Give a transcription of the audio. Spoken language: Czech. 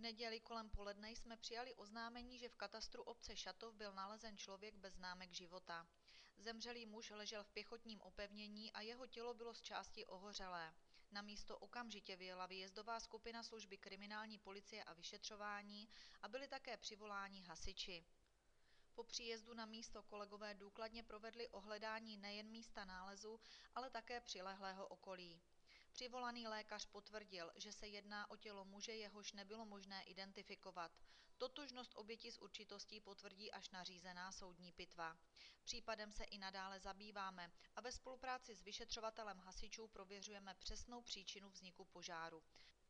neděli kolem poledne jsme přijali oznámení, že v katastru obce Šatov byl nalezen člověk bez známek života. Zemřelý muž ležel v pěchotním opevnění a jeho tělo bylo z části ohořelé. Na místo okamžitě vyjela výjezdová skupina služby kriminální policie a vyšetřování a byli také přivoláni hasiči. Po příjezdu na místo kolegové důkladně provedli ohledání nejen místa nálezu, ale také přilehlého okolí. Přivolaný lékař potvrdil, že se jedná o tělo muže, jehož nebylo možné identifikovat. Totožnost oběti s určitostí potvrdí až nařízená soudní pitva. Případem se i nadále zabýváme a ve spolupráci s vyšetřovatelem hasičů prověřujeme přesnou příčinu vzniku požáru.